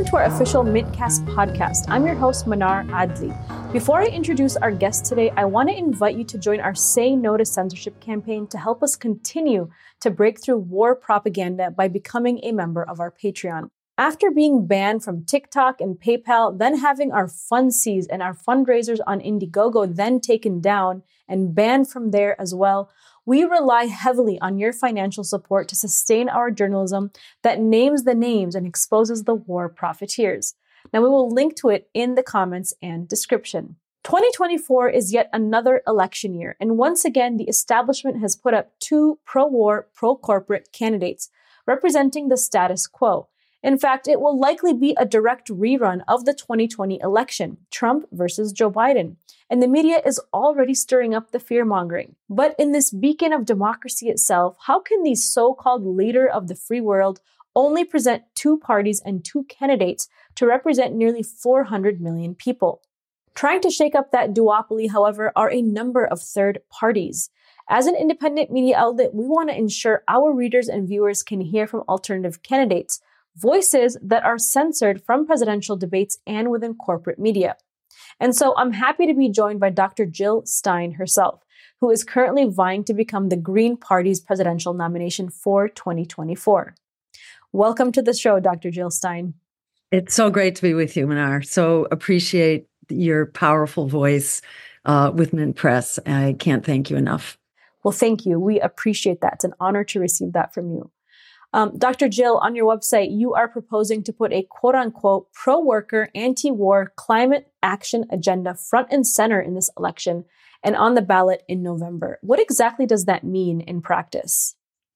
Welcome to our official Mintcast podcast. I'm your host, Manar Adli. Before I introduce our guest today, I want to invite you to join our Say No to Censorship campaign to help us continue to break through war propaganda by becoming a member of our Patreon. After being banned from TikTok and PayPal, then having our funds seized and our fundraisers on Indiegogo then taken down and banned from there as well, we rely heavily on your financial support to sustain our journalism that names the names and exposes the war profiteers. Now, we will link to it in the comments and description. 2024 is yet another election year, and once again, the establishment has put up two pro-war, pro-corporate candidates representing the status quo. In fact, it will likely be a direct rerun of the 2020 election, Trump versus Joe Biden. And the media is already stirring up the fear-mongering. But in this beacon of democracy itself, how can these so-called leader of the free world only present two parties and two candidates to represent nearly 400 million people? Trying to shake up that duopoly, however, are a number of third parties. As an independent media outlet, we want to ensure our readers and viewers can hear from alternative candidates, voices that are censored from presidential debates and within corporate media. And so I'm happy to be joined by Dr. Jill Stein herself, who is currently vying to become the Green Party's presidential nomination for 2024. Welcome to the show, Dr. Jill Stein. It's so great to be with you, Manar. So appreciate your powerful voice with Mint Press. I can't thank you enough. Well, thank you. We appreciate that. It's an honor to receive that from you. Dr. Jill, on your website, you are proposing to put a quote-unquote pro-worker, anti-war climate action agenda front and center in this election and on the ballot in November. What exactly does that mean in practice?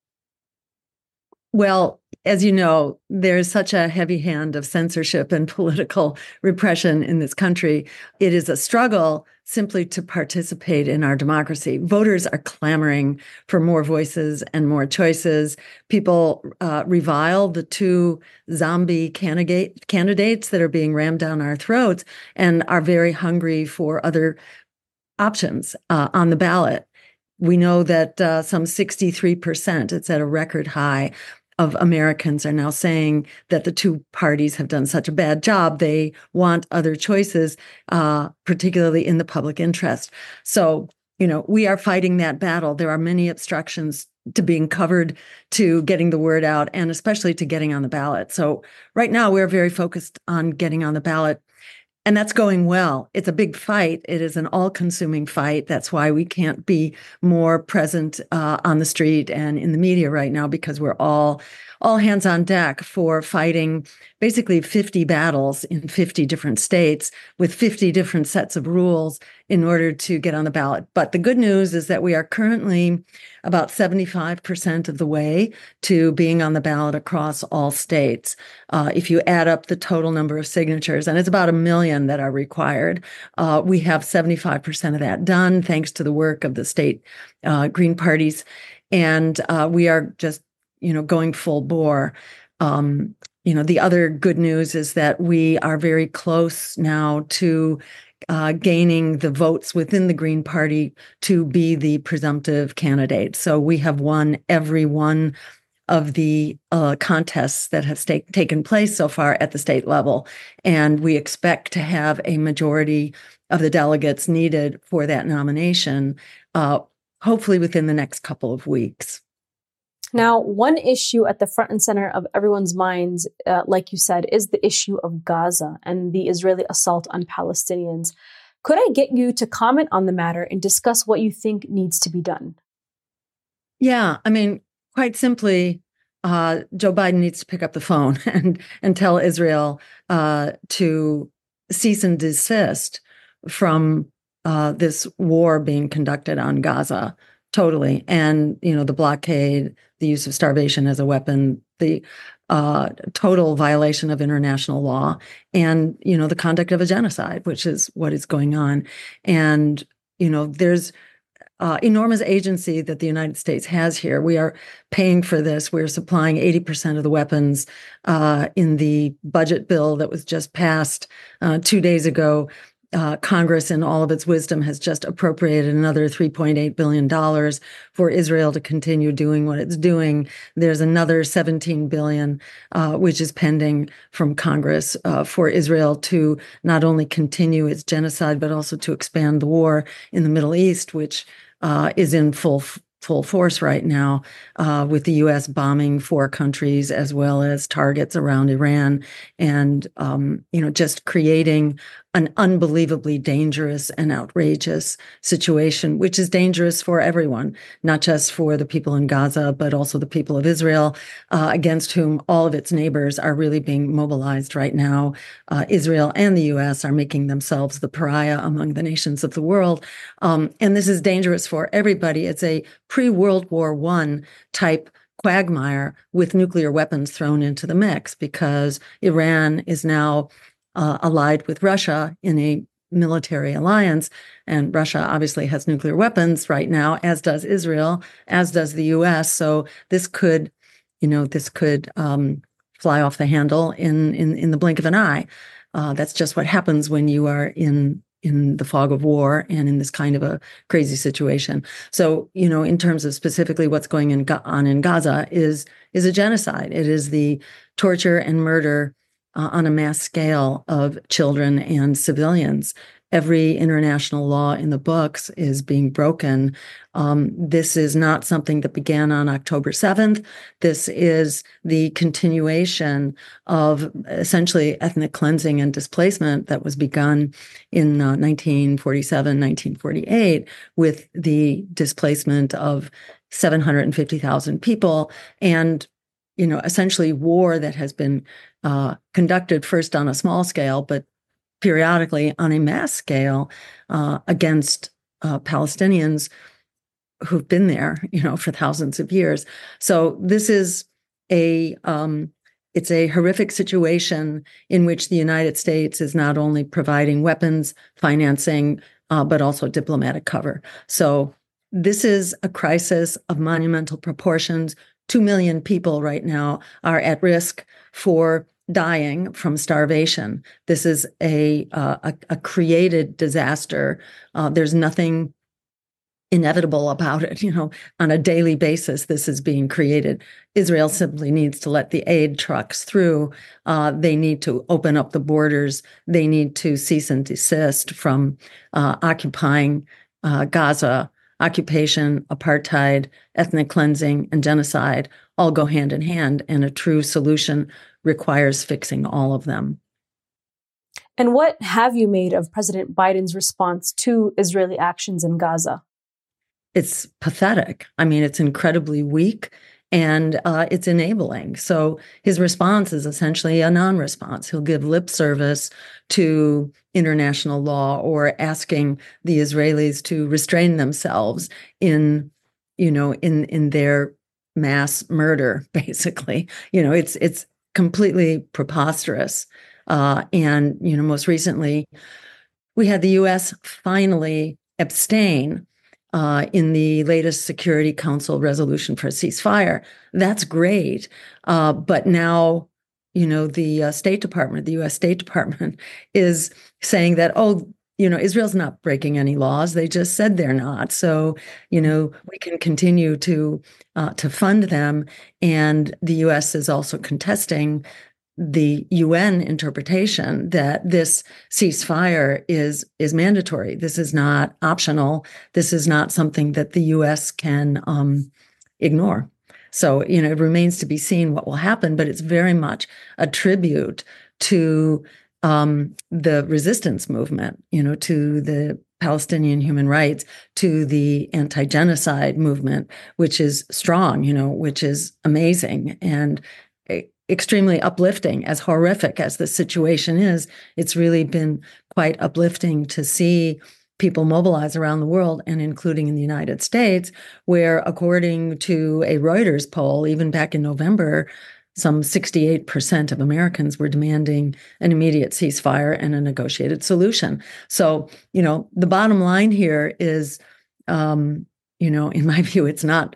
Well, as you know, there's such a heavy hand of censorship and political repression in this country. It is a struggle simply to participate in our democracy. Voters are clamoring for more voices and more choices. People revile the two zombie candidates that are being rammed down our throats and are very hungry for other options on the ballot. We know that some 63%, it's at a record high, of Americans are now saying that the two parties have done such a bad job. They want other choices, particularly in the public interest. So, we are fighting that battle. There are many obstructions to being covered, to getting the word out, and especially to getting on the ballot. So right now, we're very focused on getting on the ballot. And that's going well. It's a big fight. It is an all-consuming fight. That's why we can't be more present on the street and in the media right now, because we're all hands on deck for fighting basically 50 battles in 50 different states with 50 different sets of rules in order to get on the ballot. But the good news is that we are currently about 75% of the way to being on the ballot across all states. If you add up the total number of signatures, and it's about 1 million that are required, we have 75% of that done, thanks to the work of the state Green parties. And we are just, going full bore. The other good news is that we are very close now to gaining the votes within the Green Party to be the presumptive candidate. So we have won every one of the contests that have taken place so far at the state level. And we expect to have a majority of the delegates needed for that nomination, hopefully within the next couple of weeks. Now, one issue at the front and center of everyone's minds, like you said, is the issue of Gaza and the Israeli assault on Palestinians. Could I get you to comment on the matter and discuss what you think needs to be done? Yeah, quite simply, Joe Biden needs to pick up the phone and tell Israel to cease and desist from this war being conducted on Gaza. Totally. And, the blockade, the use of starvation as a weapon, the total violation of international law, and, the conduct of a genocide, which is what is going on. And, there's enormous agency that the United States has here. We are paying for this. We're supplying 80% of the weapons in the budget bill that was just passed 2 days ago. Congress, in all of its wisdom, has just appropriated another $3.8 billion for Israel to continue doing what it's doing. There's another $17 billion, which is pending from Congress for Israel to not only continue its genocide, but also to expand the war in the Middle East, which is in full force right now, with the U.S. bombing 4 countries as well as targets around Iran, and just creating an unbelievably dangerous and outrageous situation, which is dangerous for everyone, not just for the people in Gaza, but also the people of Israel, against whom all of its neighbors are really being mobilized right now. Israel and the U.S. are making themselves the pariah among the nations of the world. And this is dangerous for everybody. It's a pre-World War I type quagmire with nuclear weapons thrown into the mix, because Iran is now allied with Russia in a military alliance. And Russia obviously has nuclear weapons right now, as does Israel, as does the U.S. So this could fly off the handle in the blink of an eye. That's just what happens when you are in the fog of war and in this kind of a crazy situation. So, in terms of specifically what's going on in Gaza is a genocide. It is the torture and murder on a mass scale of children and civilians. Every international law in the books is being broken. This is not something that began on October 7th. This is the continuation of essentially ethnic cleansing and displacement that was begun in 1947, 1948, with the displacement of 750,000 people, and essentially war that has been conducted first on a small scale, but periodically on a mass scale against Palestinians who've been there, for thousands of years. So this is it's a horrific situation in which the United States is not only providing weapons, financing, but also diplomatic cover. So this is a crisis of monumental proportions. 2 million people right now are at risk for dying from starvation. This is a created disaster. There's nothing inevitable about it. On a daily basis, this is being created. Israel simply needs to let the aid trucks through. They need to open up the borders. They need to cease and desist from occupying Gaza. Occupation, apartheid, ethnic cleansing, and genocide all go hand in hand, and a true solution requires fixing all of them. And what have you made of President Biden's response to Israeli actions in Gaza? It's pathetic. I mean, it's incredibly weak, and it's enabling. So his response is essentially a non-response. He'll give lip service to international law, or asking the Israelis to restrain themselves in their mass murder, basically. It's completely preposterous. And most recently, we had the U.S. finally abstain in the latest Security Council resolution for a ceasefire. That's great. But now, the State Department, the U.S. State Department, is saying that, Israel's not breaking any laws. They just said they're not. So, we can continue to fund them. And the U.S. is also contesting the UN interpretation that this ceasefire is mandatory. This is not optional. This is not something that the U.S. can ignore. So, it remains to be seen what will happen, but it's very much a tribute to the resistance movement, to the Palestinian human rights, to the anti-genocide movement, which is strong, which is amazing and extremely uplifting. As horrific as the situation is, it's really been quite uplifting to see people mobilize around the world, and including in the United States, where, according to a Reuters poll, even back in November, some 68% of Americans were demanding an immediate ceasefire and a negotiated solution. So, the bottom line here is, in my view, it's not,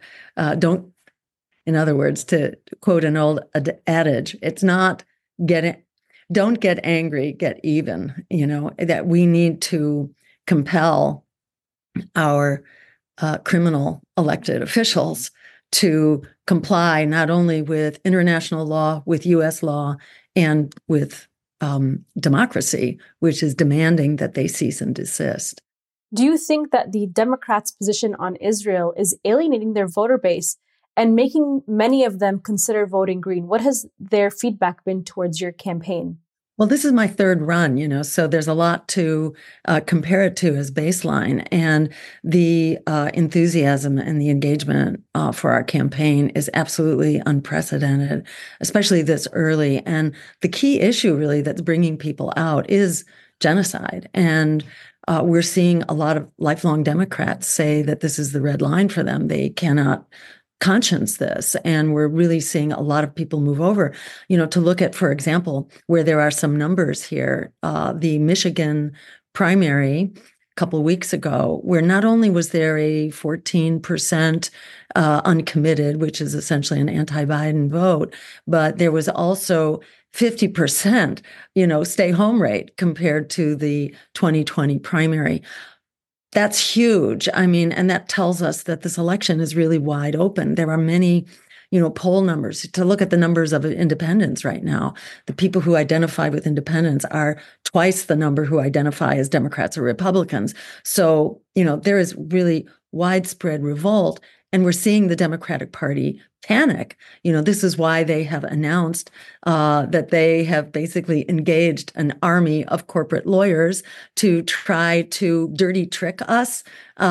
in other words, to quote an old adage, it's not don't get angry, get even, that we need to compel our criminal elected officials to comply not only with international law, with U.S. law, and with democracy, which is demanding that they cease and desist. Do you think that the Democrats' position on Israel is alienating their voter base and making many of them consider voting Green? What has their feedback been towards your campaign? Well, this is my third run, so there's a lot to compare it to as baseline. And the enthusiasm and the engagement for our campaign is absolutely unprecedented, especially this early. And the key issue really that's bringing people out is genocide. And we're seeing a lot of lifelong Democrats say that this is the red line for them. They cannot conscience this. And we're really seeing a lot of people move over, to look at, for example, where there are some numbers here, the Michigan primary a couple of weeks ago, where not only was there a 14% uncommitted, which is essentially an anti-Biden vote, but there was also 50%, stay home rate compared to the 2020 primary. That's huge. I mean, and that tells us that this election is really wide open. There are many, poll numbers. To look at the numbers of independents right now, the people who identify with independents are twice the number who identify as Democrats or Republicans. So, there is really widespread revolt. And we're seeing the Democratic Party panic. This is why they have announced that they have basically engaged an army of corporate lawyers to try to dirty trick us,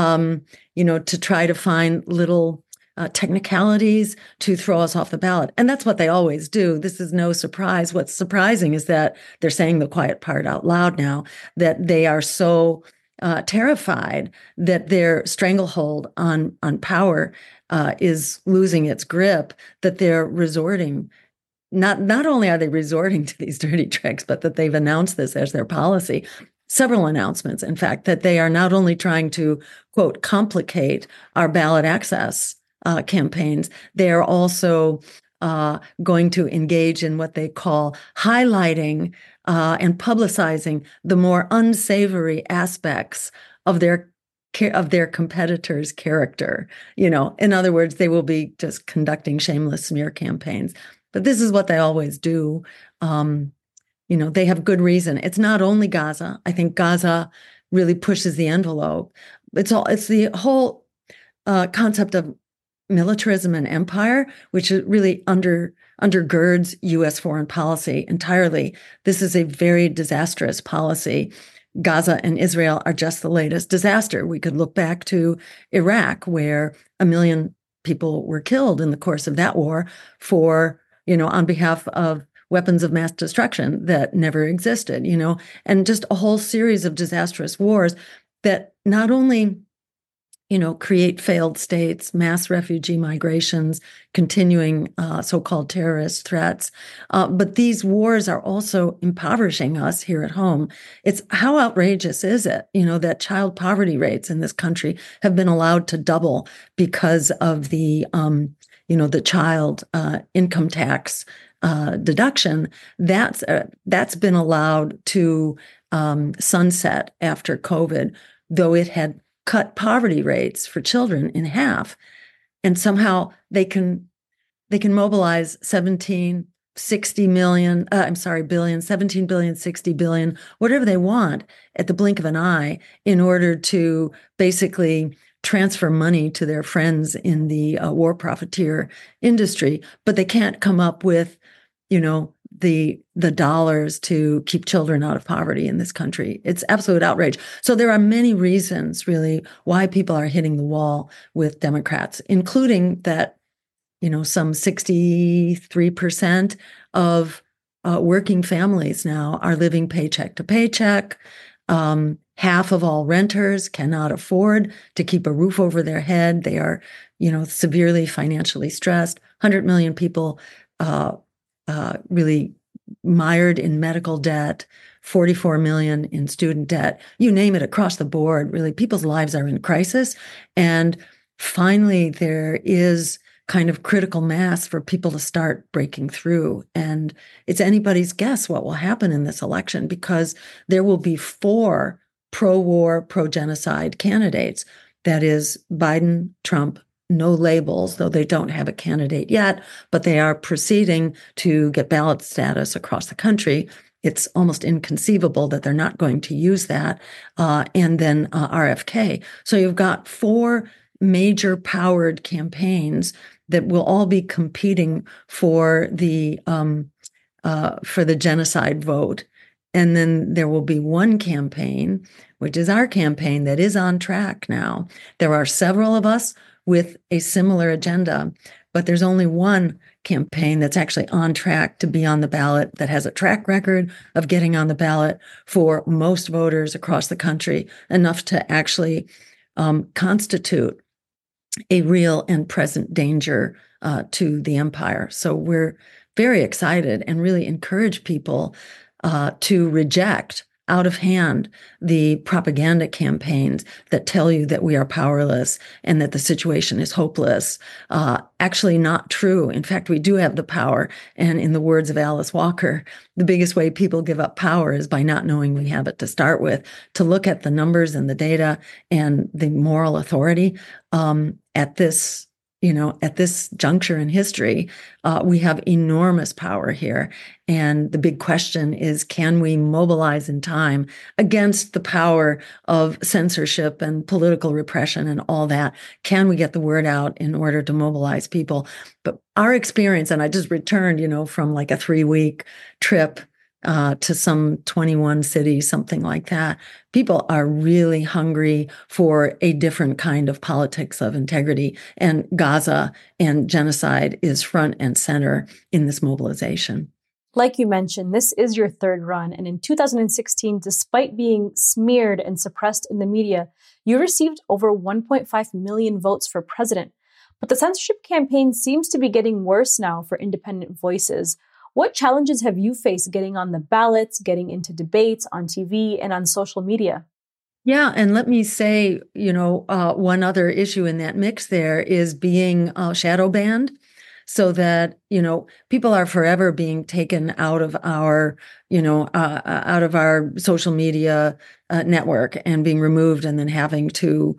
to try to find little technicalities to throw us off the ballot. And that's what they always do. This is no surprise. What's surprising is that they're saying the quiet part out loud now, that they are so terrified that their stranglehold on power is losing its grip, that they're resorting. Not only are they resorting to these dirty tricks, but that they've announced this as their policy. Several announcements, in fact, that they are not only trying to, quote, complicate our ballot access campaigns, they are also going to engage in what they call highlighting and publicizing the more unsavory aspects of their competitors' character. In other words, they will be just conducting shameless smear campaigns. But this is what they always do. They have good reason. It's not only Gaza. I think Gaza really pushes the envelope. It's the whole concept of militarism and empire, which really undergirds U.S. foreign policy entirely. This is a very disastrous policy. Gaza and Israel are just the latest disaster. We could look back to Iraq, where 1 million people were killed in the course of that war on behalf of weapons of mass destruction that never existed, and just a whole series of disastrous wars that not only create failed states, mass refugee migrations, continuing so-called terrorist threats. But these wars are also impoverishing us here at home. It's how outrageous is it, that child poverty rates in this country have been allowed to double because of the child income tax deduction. That's been allowed to sunset after COVID, though it had cut poverty rates for children in half. And somehow they can mobilize 17 billion, 60 billion, whatever they want at the blink of an eye in order to basically transfer money to their friends in the war profiteer industry. But they can't come up with, the dollars to keep children out of poverty in this country. It's absolute outrage. So there are many reasons, really, why people are hitting the wall with Democrats, including that, some 63% of working families now are living paycheck to paycheck. Half of all renters cannot afford to keep a roof over their head. They are, severely financially stressed. 100 million people really mired in medical debt, 44 million in student debt, you name it, across the board. Really, people's lives are in crisis. And finally, there is kind of critical mass for people to start breaking through. And it's anybody's guess what will happen in this election, because there will be 4 pro-war, pro-genocide candidates. That is Biden, Trump, no labels, though they don't have a candidate yet, but they are proceeding to get ballot status across the country. It's almost inconceivable that they're not going to use that. And then RFK. So you've got 4 major powered campaigns that will all be competing for the genocide vote. And then there will be one campaign, which is our campaign, that is on track now. There are several of us with a similar agenda, but there's only one campaign that's actually on track to be on the ballot, that has a track record of getting on the ballot for most voters across the country, enough to actually constitute a real and present danger to the empire. So we're very excited and really encourage people to reject out of hand the propaganda campaigns that tell you that we are powerless and that the situation is hopeless. Actually not true. In fact, we do have the power. And in the words of Alice Walker, the biggest way people give up power is by not knowing we have it to start with. To look at the numbers and the data and the moral authority at this juncture in history, we have enormous power here. And the big question is, can we mobilize in time against the power of censorship and political repression and all that? Can we get the word out in order to mobilize people? But our experience, and I just returned, from like a 3-week trip to some 21 cities, something like that. People are really hungry for a different kind of politics of integrity. And Gaza and genocide is front and center in this mobilization. Like you mentioned, this is your 3rd run. And in 2016, despite being smeared and suppressed in the media, you received over 1.5 million votes for president. But the censorship campaign seems to be getting worse now for independent voices. What challenges have you faced getting on the ballots, getting into debates on TV and on social media? Yeah, and let me say, one other issue in that mix there is being shadow banned, so that, people are forever being taken out of our, out of our social media network and being removed, and then having to,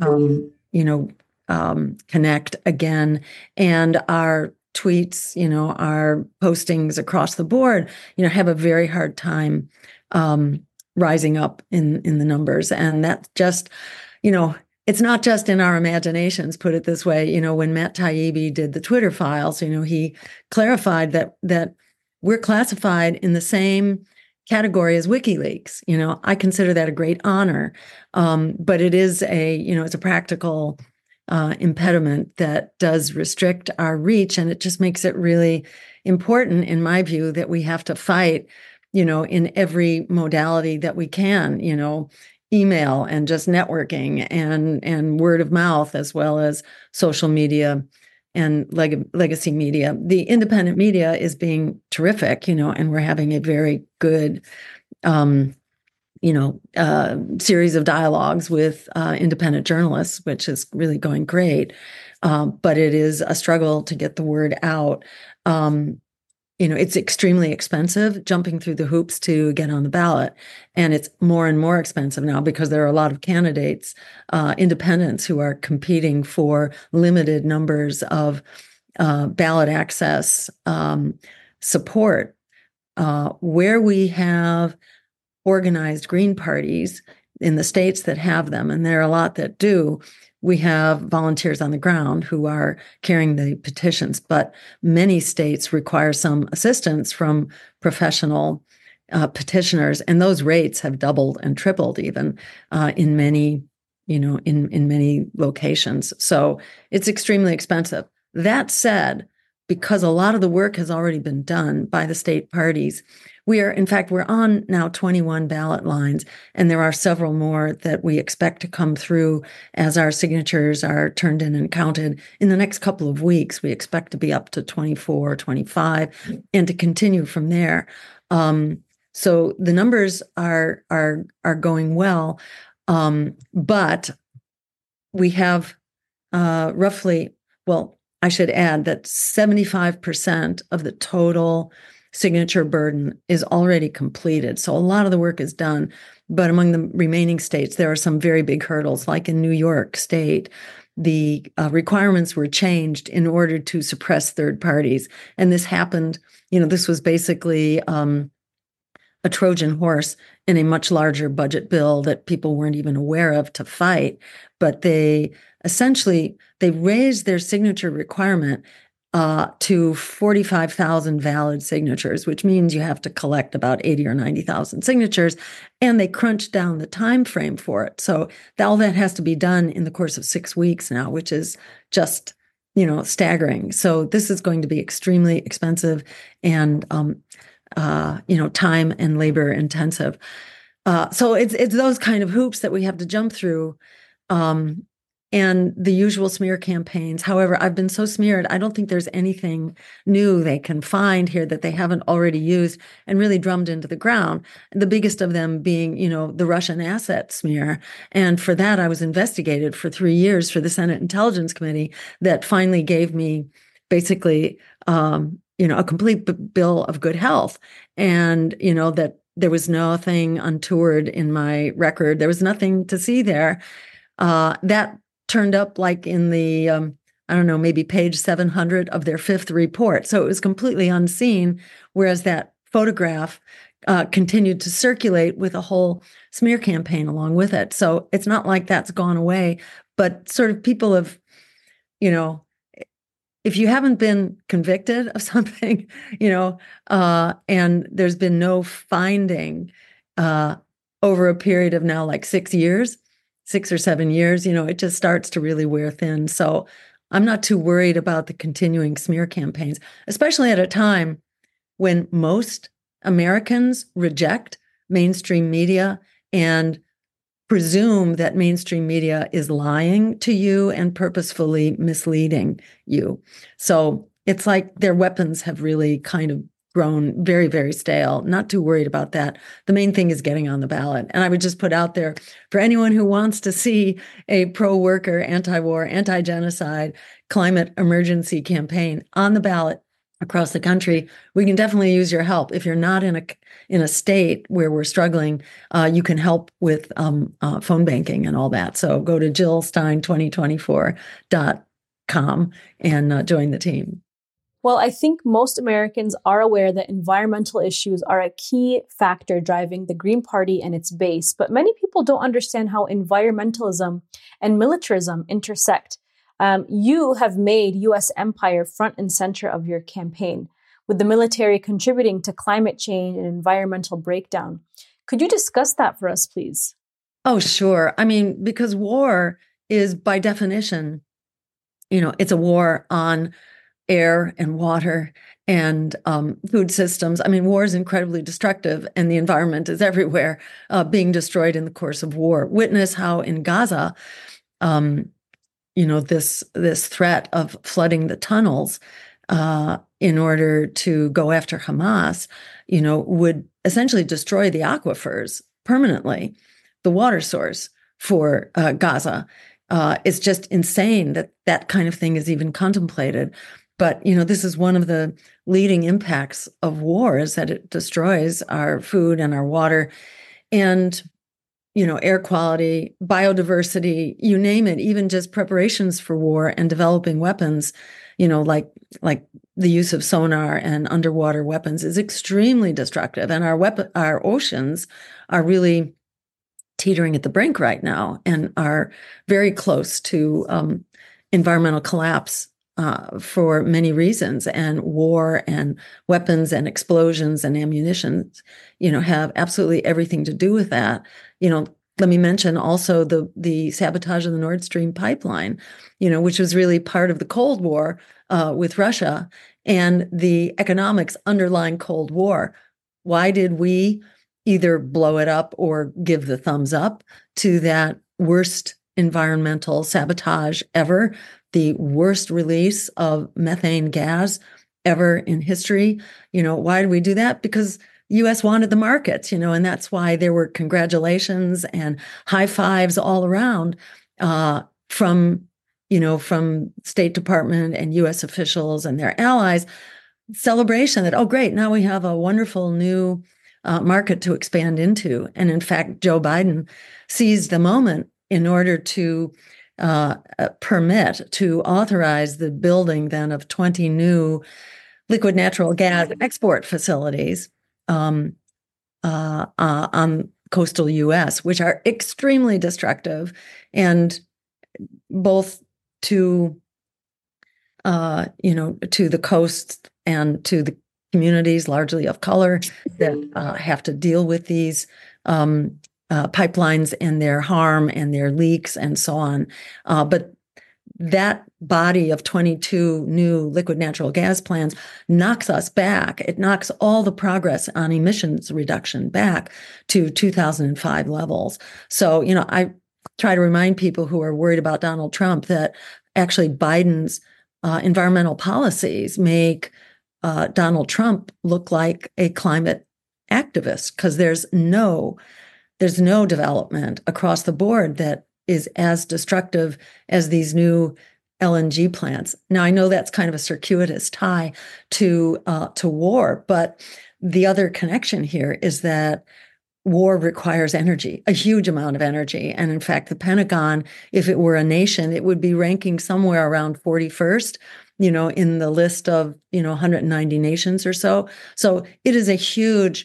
connect again. And our tweets, our postings across the board, have a very hard time rising up in the numbers. And that's just, it's not just in our imaginations, put it this way. When Matt Taibbi did the Twitter files, he clarified that we're classified in the same category as WikiLeaks. I consider that a great honor. But it is it's a practical impediment that does restrict our reach. And it just makes it really important, in my view, that we have to fight, in every modality that we can, email and just networking and word of mouth, as well as social media and legacy media. The independent media is being terrific, and we're having a very good series of dialogues with independent journalists, which is really going great. But it is a struggle to get the word out. It's extremely expensive jumping through the hoops to get on the ballot. And it's more and more expensive now because there are a lot of candidates, independents, who are competing for limited numbers of ballot access support. Where we have organized Green parties in the states that have them, and there are a lot that do, we have volunteers on the ground who are carrying the petitions, but many states require some assistance from professional petitioners, and those rates have doubled and tripled even in many, in many locations. So it's extremely expensive. That said, because a lot of the work has already been done by the state parties, we're on now 21 ballot lines, and there are several more that we expect to come through as our signatures are turned in and counted. In the next couple of weeks, we expect to be up to 24, 25, and to continue from there. So the numbers are going well, but we have roughly, I should add that 75% of the total signature burden is already completed. So a lot of the work is done. But among the remaining states, there are some very big hurdles, like in New York State. The requirements were changed in order to suppress third parties. And this happened, this was basically a Trojan horse in a much larger budget bill that people weren't even aware of to fight. But they raised their signature requirement to 45,000 valid signatures, which means you have to collect about 80 or 90,000 signatures, and they crunched down the time frame for it. So all that has to be done in the course of 6 weeks now, which is just staggering. So this is going to be extremely expensive and time and labor intensive. So it's those kind of hoops that we have to jump through. And the usual smear campaigns. However, I've been so smeared, I don't think there's anything new they can find here that they haven't already used and really drummed into the ground. The biggest of them being, the Russian asset smear. And for that, I was investigated for 3 years for the Senate Intelligence Committee that finally gave me basically, a complete bill of good health. And, that there was nothing untoward in my record. There was nothing to see there. That turned up like in the, maybe page 700 of their 5th report. So it was completely unseen, whereas that photograph continued to circulate with a whole smear campaign along with it. So it's not like that's gone away, but sort of people have, if you haven't been convicted of something, and there's been no finding over a period of now like 6 years, 6 or 7 years, it just starts to really wear thin. So I'm not too worried about the continuing smear campaigns, especially at a time when most Americans reject mainstream media and presume that mainstream media is lying to you and purposefully misleading you. So it's like their weapons have really kind of grown very, very stale. Not too worried about that. The main thing is getting on the ballot. And I would just put out there for anyone who wants to see a pro-worker, anti-war, anti-genocide, climate emergency campaign on the ballot across the country, we can definitely use your help. If you're not in a state where we're struggling, you can help with phone banking and all that. So go to jillstein2024.com and join the team. Well, I think most Americans are aware that environmental issues are a key factor driving the Green Party and its base, but many people don't understand how environmentalism and militarism intersect. You have made U.S. empire front and center of your campaign, with the military contributing to climate change and environmental breakdown. Could you discuss that for us, please? Oh, sure. I mean, because war is by definition, it's a war on air and water and food systems. I mean, war is incredibly destructive and the environment is everywhere being destroyed in the course of war. Witness how in Gaza, this threat of flooding the tunnels in order to go after Hamas, would essentially destroy the aquifers permanently, the water source for Gaza. It's just insane that that kind of thing is even contemplated. But, this is one of the leading impacts of war is that it destroys our food and our water and, air quality, biodiversity, you name it, even just preparations for war and developing weapons, like the use of sonar and underwater weapons is extremely destructive. And our oceans are really teetering at the brink right now and are very close to environmental collapse. For many reasons, and war and weapons and explosions and ammunition, have absolutely everything to do with that. Let me mention also the sabotage of the Nord Stream pipeline, which was really part of the Cold War with Russia and the economics underlying Cold War. Why did we either blow it up or give the thumbs up to that worst environmental sabotage ever? The worst release of methane gas ever in history. Why did we do that? Because the U.S. wanted the markets, and that's why there were congratulations and high fives all around from from State Department and U.S. officials and their allies, celebration that, oh, great, now we have a wonderful new market to expand into. And in fact, Joe Biden seized the moment in order to authorize the building then of 20 new liquid natural gas export facilities on coastal U.S., which are extremely destructive, and both to the coast and to the communities largely of color that have to deal with these pipelines and their harm and their leaks and so on. But that body of 22 new liquid natural gas plants knocks us back. It knocks all the progress on emissions reduction back to 2005 levels. So, I try to remind people who are worried about Donald Trump that actually Biden's environmental policies make Donald Trump look like a climate activist, because there's no development across the board that is as destructive as these new LNG plants. Now, I know that's kind of a circuitous tie to war, but the other connection here is that war requires energy, a huge amount of energy. And in fact, the Pentagon, if it were a nation, it would be ranking somewhere around 41st, in the list of, 190 nations or so. So it is a huge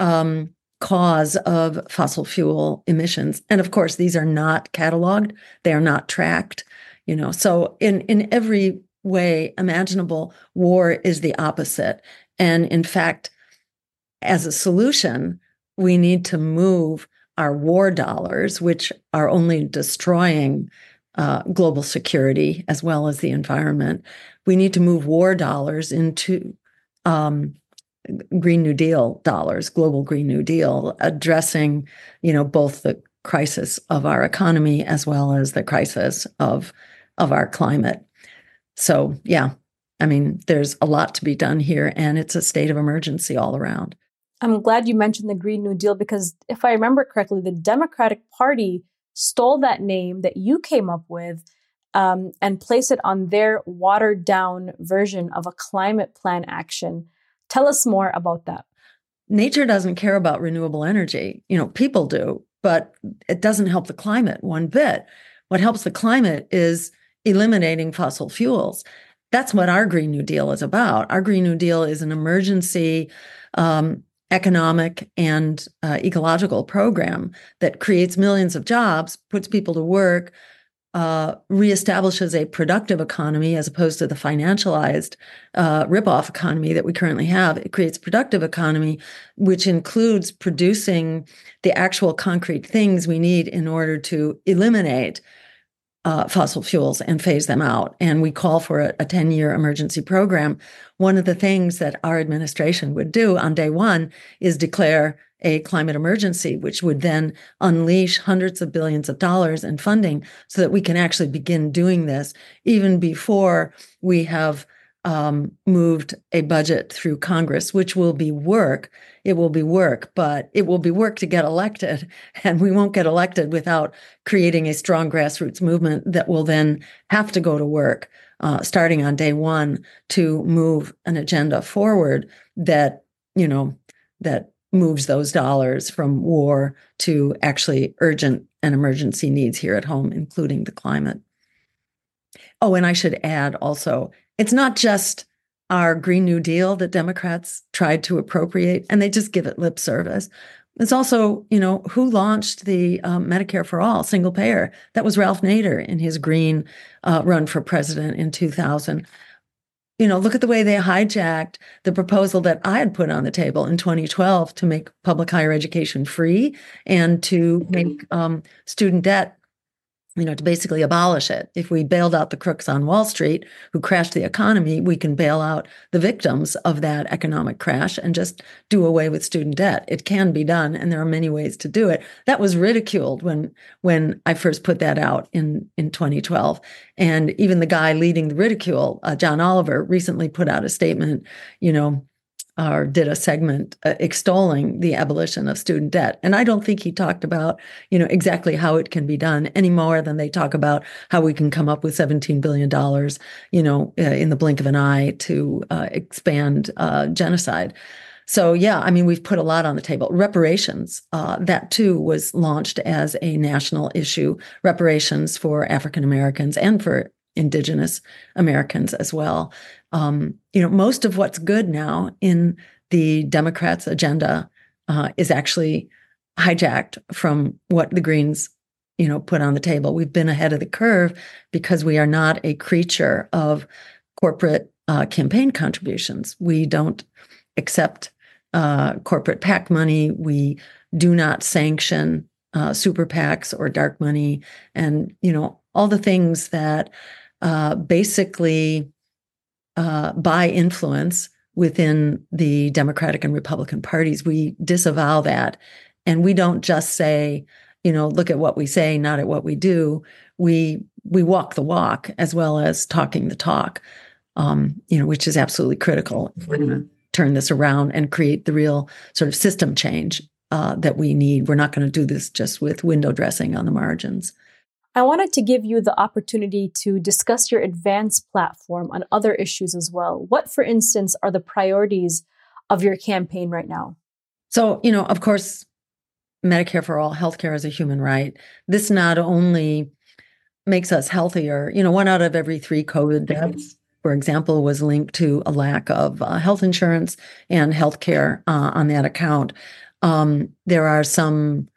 cause of fossil fuel emissions. And of course, these are not cataloged. They are not tracked, So in every way imaginable, war is the opposite. And in fact, as a solution, we need to move our war dollars, which are only destroying global security as well as the environment. We need to move war dollars into Green New Deal dollars, global Green New Deal, addressing, both the crisis of our economy as well as the crisis of our climate. So, yeah, there's a lot to be done here, and it's a state of emergency all around. I'm glad you mentioned the Green New Deal, because if I remember correctly, the Democratic Party stole that name that you came up with and placed it on their watered down version of a climate plan action. Tell us more about that. Nature doesn't care about renewable energy. People do, but it doesn't help the climate one bit. What helps the climate is eliminating fossil fuels. That's what our Green New Deal is about. Our Green New Deal is an emergency economic and ecological program that creates millions of jobs, puts people to work, reestablishes a productive economy as opposed to the financialized rip-off economy that we currently have. It creates productive economy, which includes producing the actual concrete things we need in order to eliminate fossil fuels and phase them out. And we call for a 10-year emergency program. One of the things that our administration would do on day one is declare a climate emergency, which would then unleash hundreds of billions of dollars in funding so that we can actually begin doing this even before we have moved a budget through Congress, which will be work. It will be work, but it will be work to get elected. And we won't get elected without creating a strong grassroots movement that will then have to go to work starting on day one to move an agenda forward that, that moves those dollars from war to actually urgent and emergency needs here at home, including the climate. Oh, and I should add also, it's not just our Green New Deal that Democrats tried to appropriate, and they just give it lip service. It's also, who launched the Medicare for All, single payer? That was Ralph Nader in his green run for president in 2000. Look at the way they hijacked the proposal that I had put on the table in 2012 to make public higher education free and to make student debt, to basically abolish it. If we bailed out the crooks on Wall Street who crashed the economy, we can bail out the victims of that economic crash and just do away with student debt. It can be done, and there are many ways to do it. That was ridiculed when I first put that out in 2012. And even the guy leading the ridicule, John Oliver, recently put out a statement, or did a segment extolling the abolition of student debt. And I don't think he talked about, exactly how it can be done any more than they talk about how we can come up with $17 billion, in the blink of an eye to expand genocide. So, yeah, I mean, we've put a lot on the table. Reparations, that too was launched as a national issue, reparations for African Americans and for Indigenous Americans as well. Most of what's good now in the Democrats' agenda is actually hijacked from what the Greens, put on the table. We've been ahead of the curve because we are not a creature of corporate campaign contributions. We don't accept corporate PAC money. We do not sanction super PACs or dark money, and all the things that basically buy influence within the Democratic and Republican parties. We disavow that, and we don't just say, look at what we say, not at what we do. We walk the walk as well as talking the talk, which is absolutely critical if we're going to turn this around and create the real sort of system change that we need. We're not going to do this just with window dressing on the margins. I wanted to give you the opportunity to discuss your advanced platform on other issues as well. What, for instance, are the priorities of your campaign right now? So, of course, Medicare for all, healthcare is a human right. This not only makes us healthier, 1 out of every 3 COVID deaths, for example, was linked to a lack of health insurance and healthcare on that account. There are some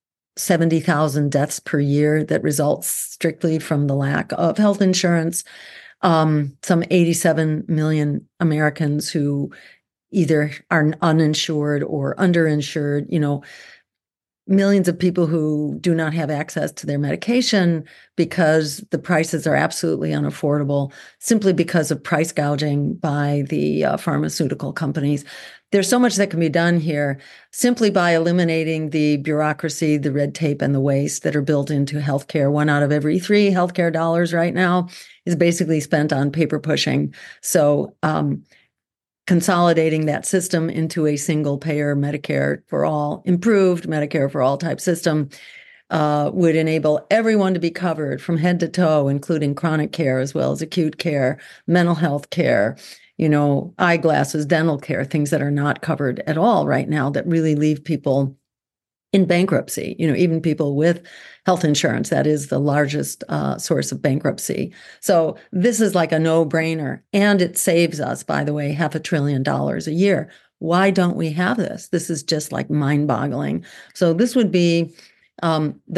70,000 deaths per year that results strictly from the lack of health insurance. Some 87 million Americans who either are uninsured or underinsured, millions of people who do not have access to their medication because the prices are absolutely unaffordable simply because of price gouging by the pharmaceutical companies. There's so much that can be done here simply by eliminating the bureaucracy, the red tape, and the waste that are built into healthcare. 1 out of every 3 healthcare dollars right now is basically spent on paper pushing. So, consolidating that system into a single payer Medicare for all, improved Medicare for all type system would enable everyone to be covered from head to toe, including chronic care as well as acute care, mental health care, eyeglasses, dental care, things that are not covered at all right now that really leave people in bankruptcy, even people with health insurance. That is the largest source of bankruptcy. So this is like a no-brainer. And it saves us, by the way, $500 billion a year. Why don't we have this? This is just like mind-boggling. So this would be one of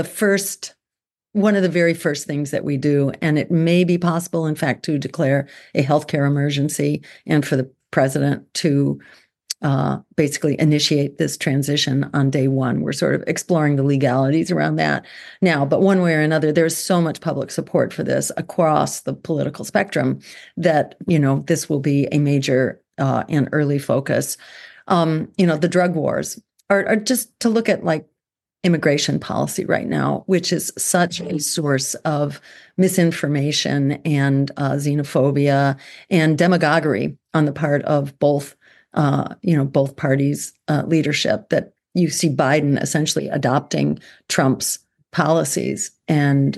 the very first things that we do. And it may be possible, in fact, to declare a healthcare emergency and for the president to basically initiate this transition on day one. We're sort of exploring the legalities around that now, but one way or another, there's so much public support for this across the political spectrum that, this will be a major and early focus. The drug wars are just to look at like immigration policy right now, which is such a source of misinformation and xenophobia and demagoguery on the part of both parties' leadership, that you see Biden essentially adopting Trump's policies. And,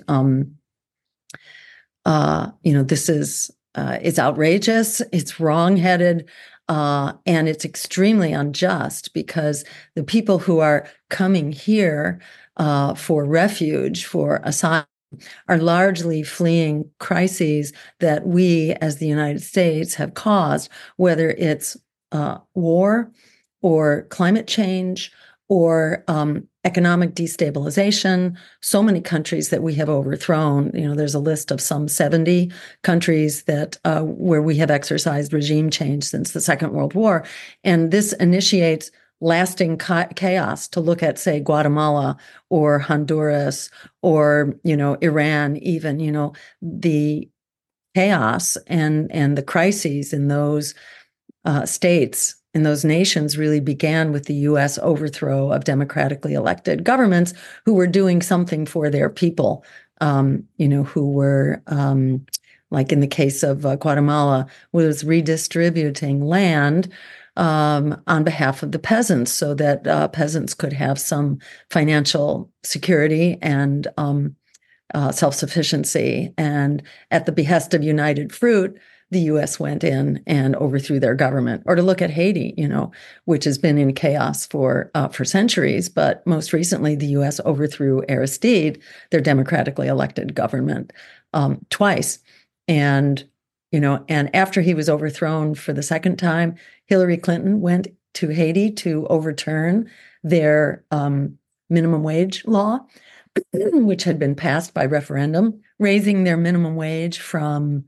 this is, it's outrageous, it's wrongheaded, and it's extremely unjust because the people who are coming here for refuge, for asylum, are largely fleeing crises that we as the United States have caused, whether it's war or climate change or economic destabilization. So many countries that we have overthrown. There's a list of some 70 countries that where we have exercised regime change since the Second World War. And this initiates lasting chaos to look at, say, Guatemala or Honduras or, Iran, even, the chaos and the crises in those states in those nations really began with the U.S. overthrow of democratically elected governments who were doing something for their people, who were, like in the case of Guatemala, was redistributing land on behalf of the peasants so that peasants could have some financial security and self-sufficiency. And at the behest of United Fruit, the U.S. went in and overthrew their government. Or to look at Haiti, which has been in chaos for centuries, but most recently the U.S. overthrew Aristide, their democratically elected government, twice. And after he was overthrown for the second time, Hillary Clinton went to Haiti to overturn their minimum wage law, which had been passed by referendum, raising their minimum wage from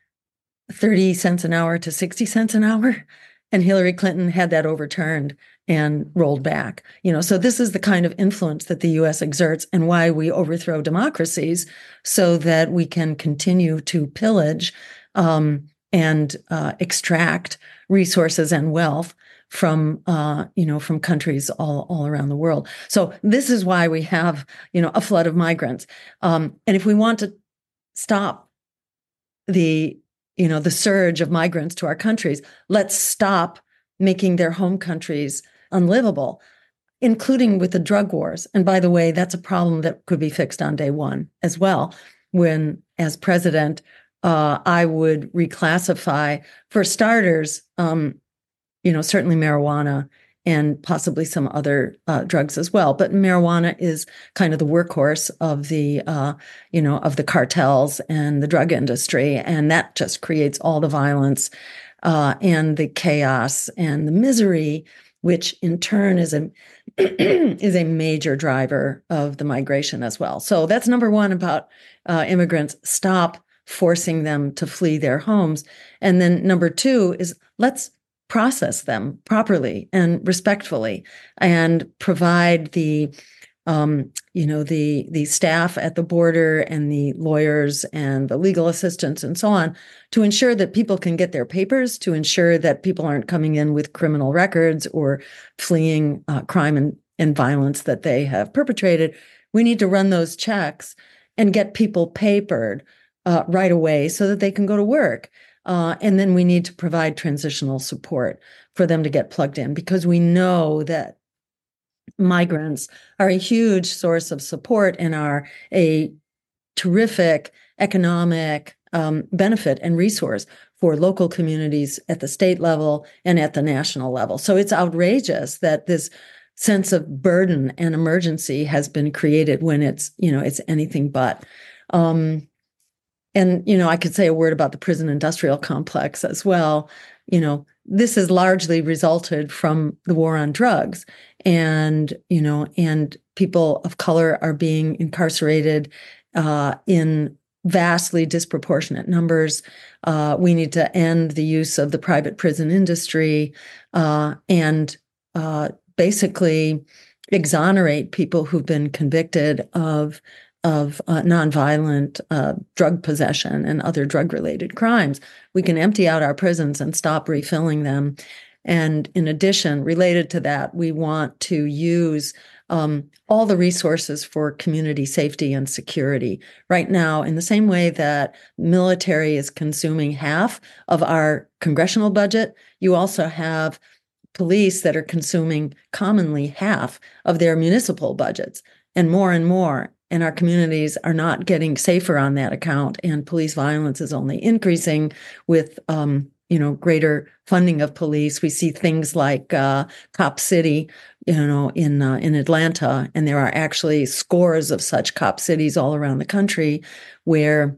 30 cents an hour to 60 cents an hour. And Hillary Clinton had that overturned and rolled back. So this is the kind of influence that the U.S. exerts and why we overthrow democracies so that we can continue to pillage and extract resources and wealth from countries all around the world. So this is why we have, a flood of migrants. And if we want to stop the surge of migrants to our countries, let's stop making their home countries unlivable, including with the drug wars. And by the way, that's a problem that could be fixed on day one as well. When, as president, I would reclassify, for starters, certainly marijuana and possibly some other drugs as well. But marijuana is kind of the workhorse of the, of the cartels and the drug industry. And that just creates all the violence and the chaos and the misery, which in turn is a major driver of the migration as well. So that's number one about immigrants. Stop forcing them to flee their homes. And then number two is let's process them properly and respectfully and provide the staff at the border and the lawyers and the legal assistants and so on to ensure that people can get their papers, to ensure that people aren't coming in with criminal records or fleeing crime and violence that they have perpetrated. We need to run those checks and get people papered right away so that they can go to work. And then we need to provide transitional support for them to get plugged in, because we know that migrants are a huge source of support and are a terrific economic benefit and resource for local communities at the state level and at the national level. So it's outrageous that this sense of burden and emergency has been created when it's anything but. And, I could say a word about the prison industrial complex as well. This has largely resulted from the war on drugs, and people of color are being incarcerated in vastly disproportionate numbers. We need to end the use of the private prison industry and basically exonerate people who've been convicted of nonviolent drug possession and other drug-related crimes. We can empty out our prisons and stop refilling them. And in addition, related to that, we want to use all the resources for community safety and security. Right now, in the same way that military is consuming half of our congressional budget, you also have police that are consuming commonly half of their municipal budgets, and more. And our communities are not getting safer on that account. And police violence is only increasing with, greater funding of police. We see things like Cop City, in Atlanta, and there are actually scores of such cop cities all around the country where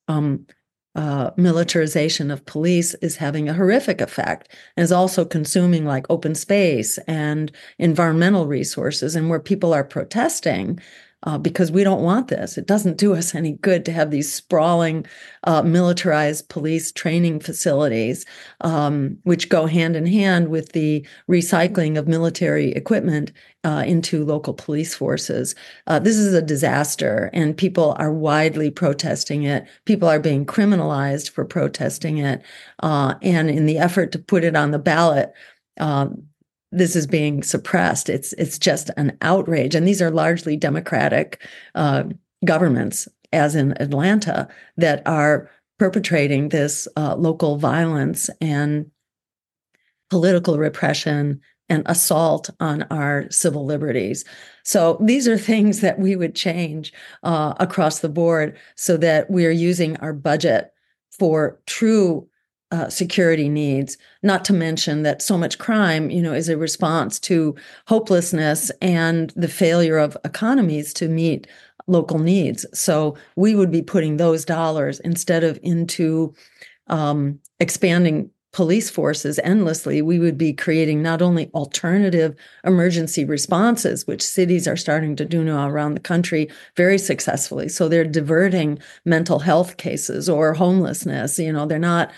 militarization of police is having a horrific effect and is also consuming like open space and environmental resources, and where people are protesting because we don't want this. It doesn't do us any good to have these sprawling, militarized police training facilities, which go hand in hand with the recycling of military equipment into local police forces. This is a disaster, and people are widely protesting it. People are being criminalized for protesting it. And in the effort to put it on the ballot, this is being suppressed. It's just an outrage. And these are largely Democratic governments, as in Atlanta, that are perpetrating this local violence. And political repression, and assault on our civil liberties. So these are things that we would change across the board so that we are using our budget for true security needs, not to mention that so much crime, is a response to hopelessness and the failure of economies to meet local needs. So we would be putting those dollars instead of into expanding police forces endlessly. We would be creating not only alternative emergency responses, which cities are starting to do now around the country very successfully. So they're diverting mental health cases or homelessness. They're not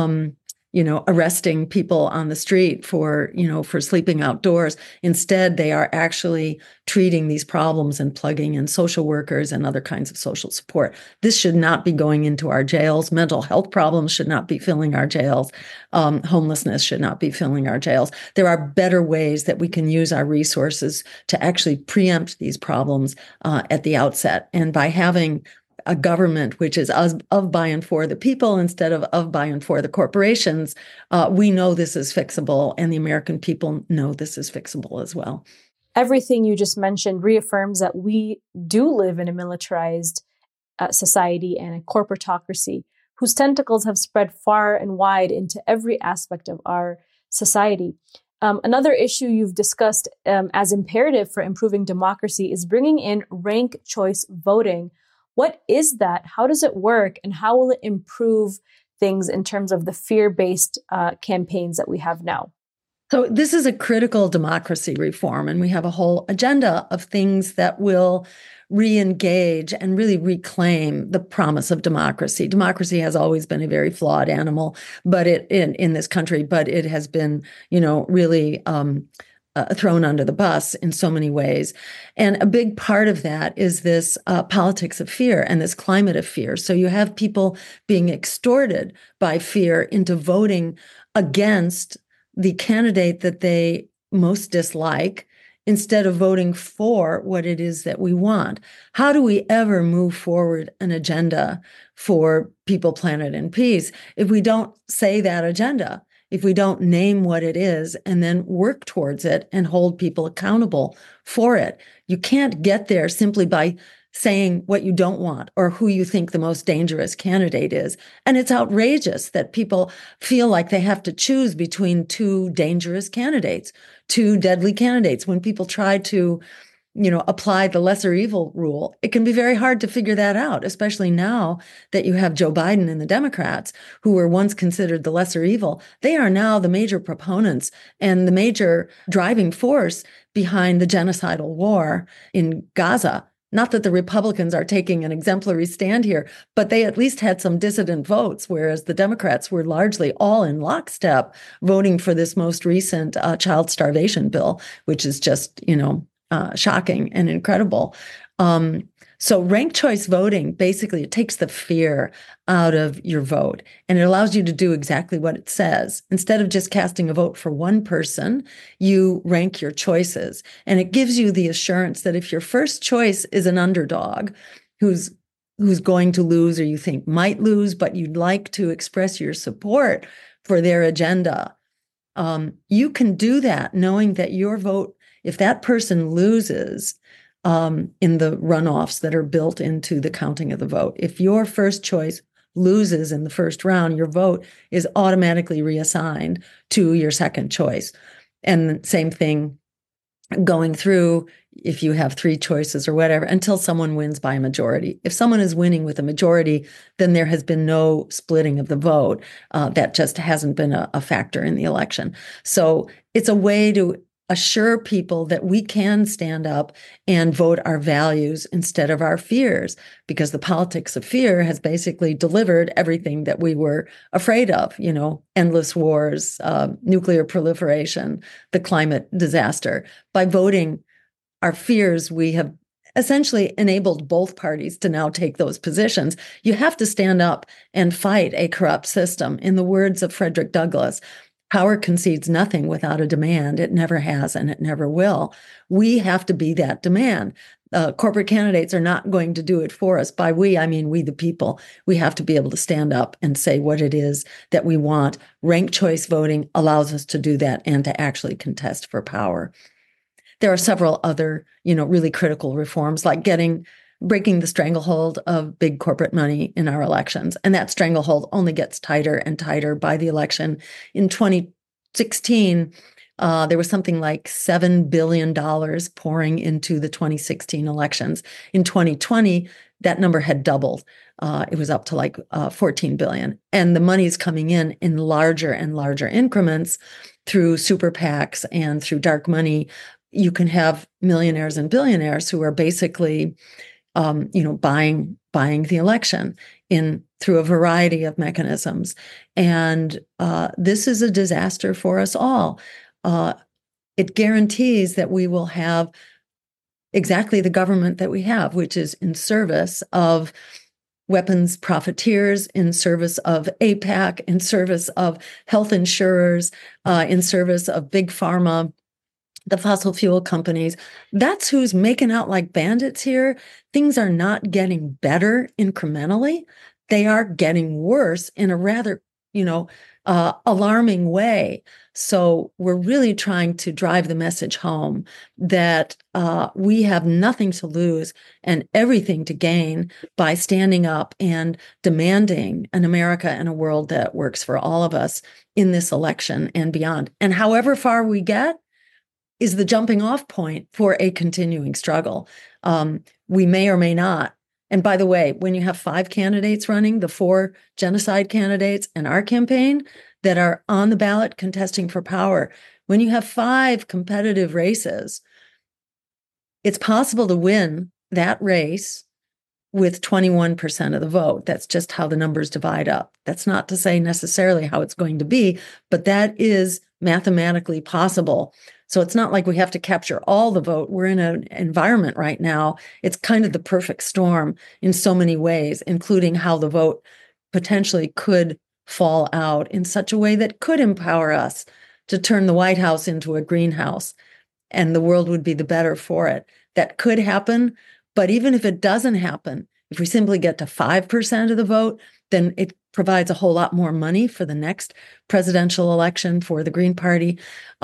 arresting people on the street for sleeping outdoors. Instead, they are actually treating these problems and plugging in social workers and other kinds of social support. This should not be going into our jails. Mental health problems should not be filling our jails. Homelessness should not be filling our jails. There are better ways that we can use our resources to actually preempt these problems at the outset. And by having a government which is of, by, and for the people instead of, by, and for the corporations, we know this is fixable, and the American people know this is fixable as well. Everything you just mentioned reaffirms that we do live in a militarized society and a corporatocracy whose tentacles have spread far and wide into every aspect of our society. Another issue you've discussed as imperative for improving democracy is bringing in ranked choice voting. What is that? How does it work? And how will it improve things in terms of the fear-based campaigns that we have now? So this is a critical democracy reform, and we have a whole agenda of things that will re-engage and really reclaim the promise of democracy. Democracy has always been a very flawed animal, but in this country, but it has been, really thrown under the bus in so many ways. And a big part of that is this politics of fear and this climate of fear. So you have people being extorted by fear into voting against the candidate that they most dislike instead of voting for what it is that we want. How do we ever move forward an agenda for people, planet, and peace if we don't say that agenda? If we don't name what it is and then work towards it and hold people accountable for it? You can't get there simply by saying what you don't want or who you think the most dangerous candidate is. And it's outrageous that people feel like they have to choose between two dangerous candidates, two deadly candidates. When people try to apply the lesser evil rule, it can be very hard to figure that out, especially now that you have Joe Biden and the Democrats, who were once considered the lesser evil. They are now the major proponents and the major driving force behind the genocidal war in Gaza. Not that the Republicans are taking an exemplary stand here, but they at least had some dissident votes, whereas the Democrats were largely all in lockstep voting for this most recent child starvation bill, which is just, shocking and incredible. So ranked choice voting, basically, it takes the fear out of your vote, and it allows you to do exactly what it says. Instead of just casting a vote for one person, you rank your choices, and it gives you the assurance that if your first choice is an underdog who's going to lose or you think might lose, but you'd like to express your support for their agenda, you can do that knowing that your vote, if that person loses in the runoffs that are built into the counting of the vote, if your first choice loses in the first round, your vote is automatically reassigned to your second choice. And same thing going through if you have three choices or whatever, until someone wins by a majority. If someone is winning with a majority, then there has been no splitting of the vote. That just hasn't been a factor in the election. So it's a way to assure people that we can stand up and vote our values instead of our fears, because the politics of fear has basically delivered everything that we were afraid of, endless wars, nuclear proliferation, the climate disaster. By voting our fears, we have essentially enabled both parties to now take those positions. You have to stand up and fight a corrupt system. In the words of Frederick Douglass, power concedes nothing without a demand. It never has, and it never will. We have to be that demand. Corporate candidates are not going to do it for us. By we, I mean we, the people. We have to be able to stand up and say what it is that we want. Ranked choice voting allows us to do that and to actually contest for power. There are several other, really critical reforms, like breaking the stranglehold of big corporate money in our elections. And that stranglehold only gets tighter and tighter by the election. In 2016, there was something like $7 billion pouring into the 2016 elections. In 2020, that number had doubled. It was up to like 14 billion. And the money is coming in larger and larger increments through super PACs and through dark money. You can have millionaires and billionaires who are basically buying the election through a variety of mechanisms. And this is a disaster for us all. It guarantees that we will have exactly the government that we have, which is in service of weapons profiteers, in service of AIPAC, in service of health insurers, in service of big pharma, the fossil fuel companies. That's who's making out like bandits here. Things are not getting better incrementally. They are getting worse in a rather, alarming way. So we're really trying to drive the message home that we have nothing to lose and everything to gain by standing up and demanding an America and a world that works for all of us in this election and beyond. And however far we get is the jumping off point for a continuing struggle. We may or may not. And by the way, when you have 5 candidates running, the 4 genocide candidates and our campaign that are on the ballot contesting for power, when you have 5 competitive races, it's possible to win that race with 21% of the vote. That's just how the numbers divide up. That's not to say necessarily how it's going to be, but that is mathematically possible. So it's not like we have to capture all the vote. We're in an environment right now. It's kind of the perfect storm in so many ways, including how the vote potentially could fall out in such a way that could empower us to turn the White House into a greenhouse, and the world would be the better for it. That could happen. But even if it doesn't happen, if we simply get to 5% of the vote, then it provides a whole lot more money for the next presidential election for the Green Party.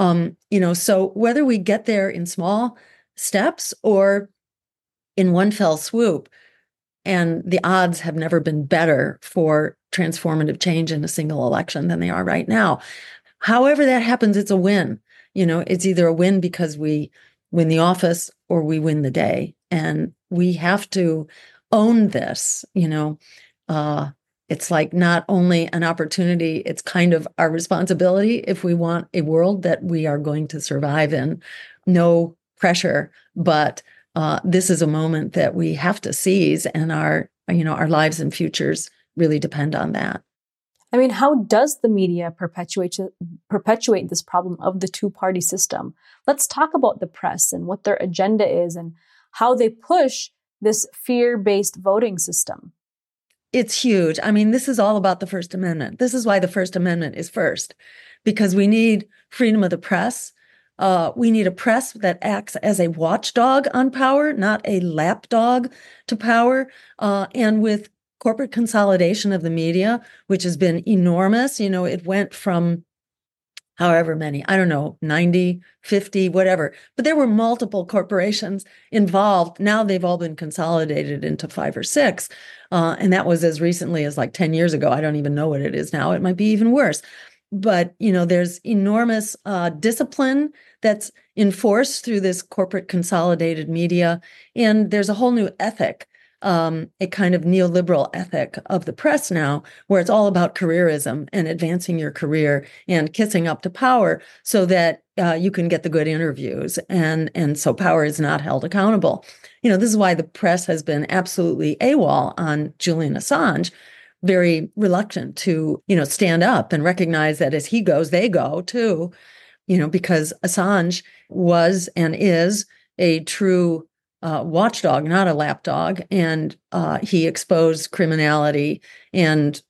So whether we get there in small steps or in one fell swoop, and the odds have never been better for transformative change in a single election than they are right now. However that happens, it's a win. It's either a win because we win the office or we win the day. And we have to own this. It's like not only an opportunity, it's kind of our responsibility if we want a world that we are going to survive in. No pressure, but this is a moment that we have to seize, and our lives and futures really depend on that. I mean, how does the media perpetuate this problem of the two-party system? Let's talk about the press and what their agenda is and how they push this fear-based voting system. It's huge. I mean, this is all about the First Amendment. This is why the First Amendment is first, because we need freedom of the press. We need a press that acts as a watchdog on power, not a lapdog to power. And with corporate consolidation of the media, which has been enormous, it went from however many, I don't know, 90, 50, whatever. But there were multiple corporations involved. Now they've all been consolidated into 5 or 6. And that was as recently as like 10 years ago. I don't even know what it is now. It might be even worse. But, there's enormous discipline that's enforced through this corporate consolidated media. And there's a whole new ethic, a kind of neoliberal ethic of the press now, where it's all about careerism and advancing your career and kissing up to power so that you can get the good interviews. And so power is not held accountable. This is why the press has been absolutely AWOL on Julian Assange, very reluctant to, stand up and recognize that as he goes, they go too, because Assange was and is a true watchdog, not a lapdog. And he exposed criminality and,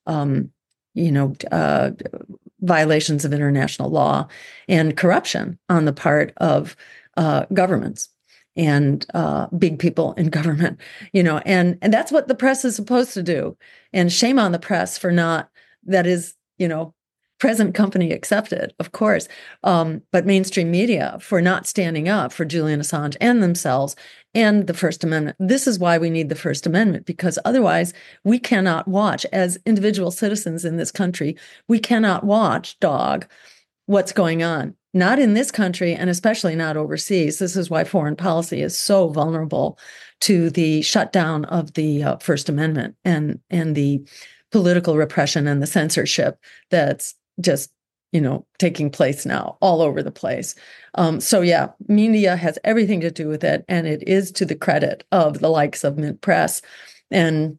violations of international law and corruption on the part of governments. and big people in government, and that's what the press is supposed to do. And shame on the press for not. That is, present company accepted, of course, but mainstream media for not standing up for Julian Assange and themselves and the First Amendment. This is why we need the First Amendment, because otherwise we cannot watch, as individual citizens in this country, we cannot watch, what's going on. Not in this country, and especially not overseas. This is why foreign policy is so vulnerable to the shutdown of the First Amendment and the political repression and the censorship that's just, taking place now all over the place. So yeah, media has everything to do with it. And it is to the credit of the likes of Mint Press and,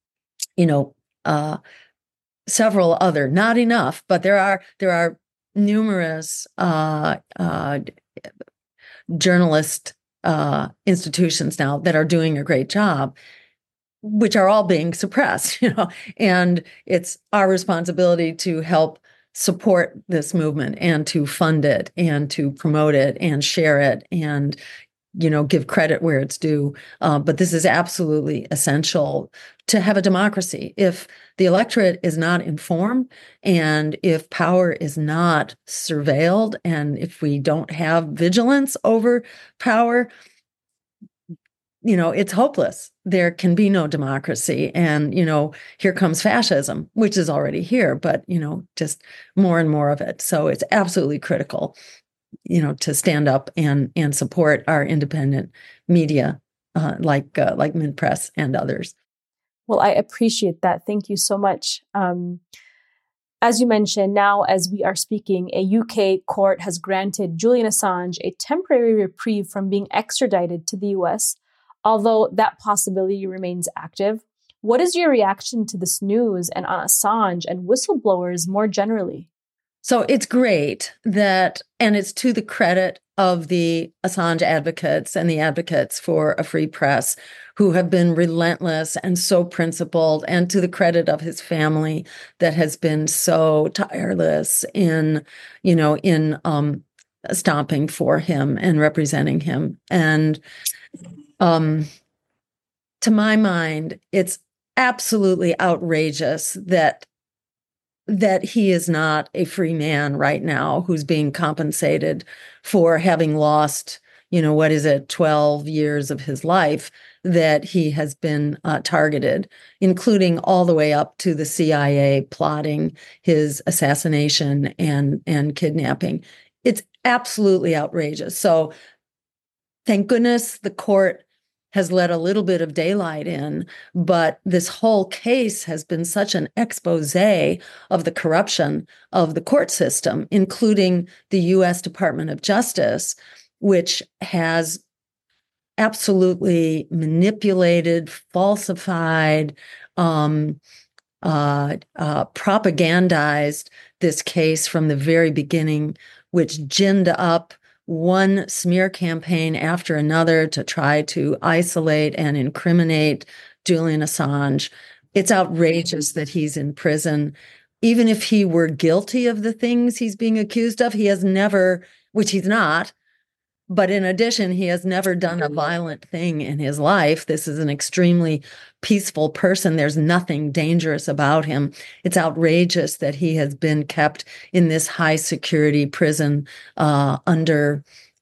several other, not enough, but there are numerous journalist institutions now that are doing a great job, which are all being suppressed, and it's our responsibility to help support this movement and to fund it and to promote it and share it and, give credit where it's due. But this is absolutely essential to have a democracy. If the electorate is not informed and if power is not surveilled and if we don't have vigilance over power, it's hopeless. There can be no democracy. And, here comes fascism, which is already here, but, just more and more of it. So it's absolutely critical, to stand up and support our independent media, like Mint Press and others. Well, I appreciate that. Thank you so much. As you mentioned, now as we are speaking, a UK court has granted Julian Assange a temporary reprieve from being extradited to the US, although that possibility remains active. What is your reaction to this news and on Assange and whistleblowers more generally? So it's great that, and it's to the credit of the Assange advocates and the advocates for a free press who have been relentless and so principled, and to the credit of his family that has been so tireless in stomping for him and representing him. And to my mind, it's absolutely outrageous that he is not a free man right now who's being compensated for having lost, 12 years of his life, that he has been targeted, including all the way up to the CIA plotting his assassination and kidnapping. It's absolutely outrageous. So thank goodness the court has let a little bit of daylight in, but this whole case has been such an expose of the corruption of the court system, including the U.S. Department of Justice, which has absolutely manipulated, falsified, propagandized this case from the very beginning, which ginned up one smear campaign after another to try to isolate and incriminate Julian Assange. It's outrageous that he's in prison. Even if he were guilty of the things he's being accused of, he has never, which he's not, but in addition, he has never done a violent thing in his life. This is an extremely peaceful person. There's nothing dangerous about him. It's outrageous that he has been kept in this high security prison under,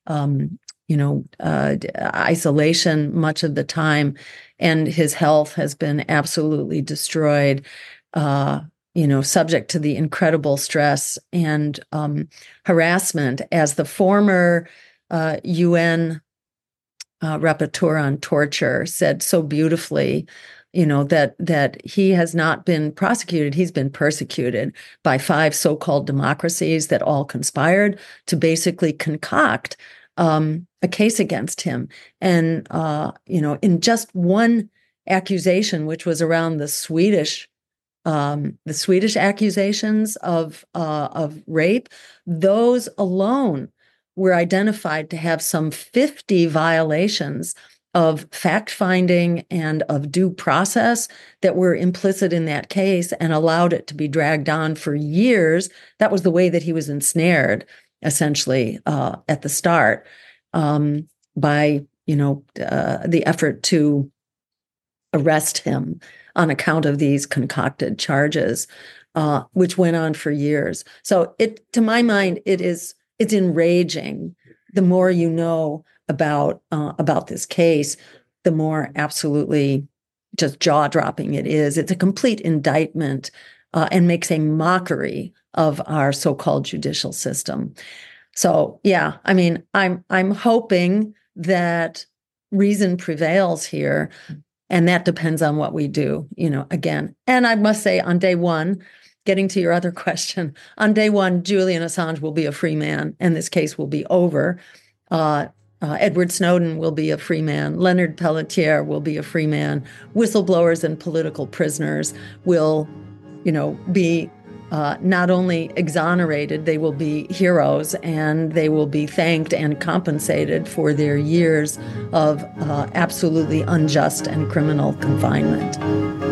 isolation much of the time. And his health has been absolutely destroyed, subject to the incredible stress and harassment. As the former UN rapporteur on torture said so beautifully, that he has not been prosecuted, he's been persecuted by 5 so-called democracies that all conspired to basically concoct a case against him. And, in just one accusation, which was around the Swedish accusations of rape, those alone were identified to have some 50 violations of fact-finding and of due process that were implicit in that case and allowed it to be dragged on for years. That was the way that he was ensnared, essentially, at the start, by the effort to arrest him on account of these concocted charges, which went on for years. So to my mind, it's enraging. The more you know about this case, the more absolutely just jaw-dropping it is. It's a complete indictment and makes a mockery of our so-called judicial system. So, yeah, I mean, I'm hoping that reason prevails here, and that depends on what we do, again. And I must say, on day one, getting to your other question, on day one, Julian Assange will be a free man, and this case will be over. Edward Snowden will be a free man. Leonard Peltier will be a free man. Whistleblowers and political prisoners will, be not only exonerated, they will be heroes, and they will be thanked and compensated for their years of absolutely unjust and criminal confinement.